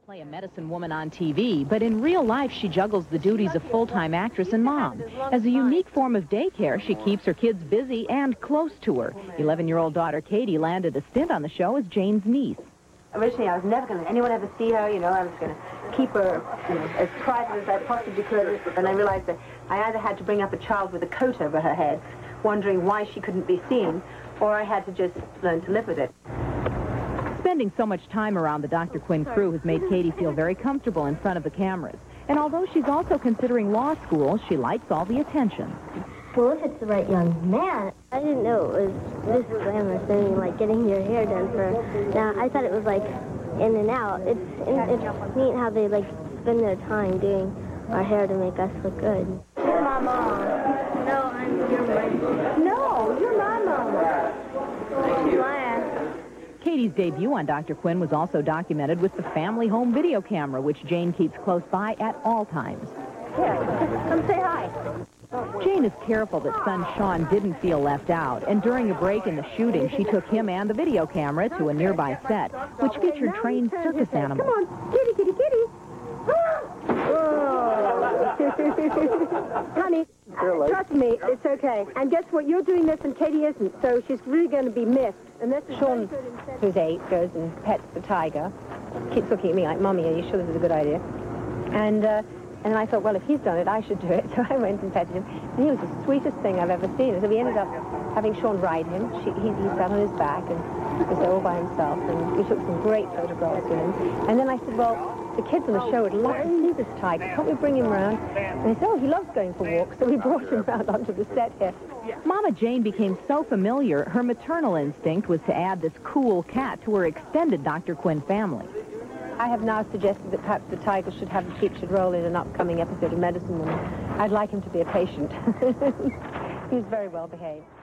Play a medicine woman on TV, but in real life she juggles the duties of full-time actress and mom. As a unique form of daycare, she keeps her kids busy and close to her. 11-year-old daughter Katie landed a stint on the show as Jane's niece. Originally, I was never going to let anyone ever see her, you know. I was going to keep her, as private as I possibly could. And I realized that I either had to bring up a child with a coat over her head, wondering why she couldn't be seen, or I had to just learn to live with it. Spending so much time around the Dr. Quinn crew has made Katie feel very comfortable in front of the cameras. And although she's also considering law school, she likes all the attention. Well, if it's the right young man. I didn't know it was this glamorous thing, like getting your hair done for... Now, I thought it was like in and out. It's neat how they like spend their time doing our hair to make us look good. You're my mom. No, I'm your mom. No, you're my mom. My ass. Katie's debut on Dr. Quinn was also documented with the family home video camera, which Jane keeps close by at all times. Here, come say hi. Jane is careful that son Sean didn't feel left out, and during a break in the shooting, she took him and the video camera to a nearby set, which featured trained circus animals. Come on, kitty, kitty, kitty. Honey, trust me, it's okay. And guess what? You're doing this and Katie isn't, so she's really going to be missed. And that's Sean, who's 8, goes and pets the tiger. Keeps looking at me like, Mommy, are you sure this is a good idea? And I thought, well, if he's done it, I should do it. So I went and petted him. And he was the sweetest thing I've ever seen. So we ended up having Sean ride him. He sat on his back and was there all by himself. And we took some great photographs with him. And then I said, well, the kids on the show would love to see this tiger. Can't we bring him around? And they said, oh, he loves going for walks. So we brought him around onto the set here. Mama Jane became so familiar, her maternal instinct was to add this cool cat to her extended Dr. Quinn family. I have now suggested that perhaps the tiger should have a featured role in an upcoming episode of Medicine Woman. I'd like him to be a patient. He's very well behaved.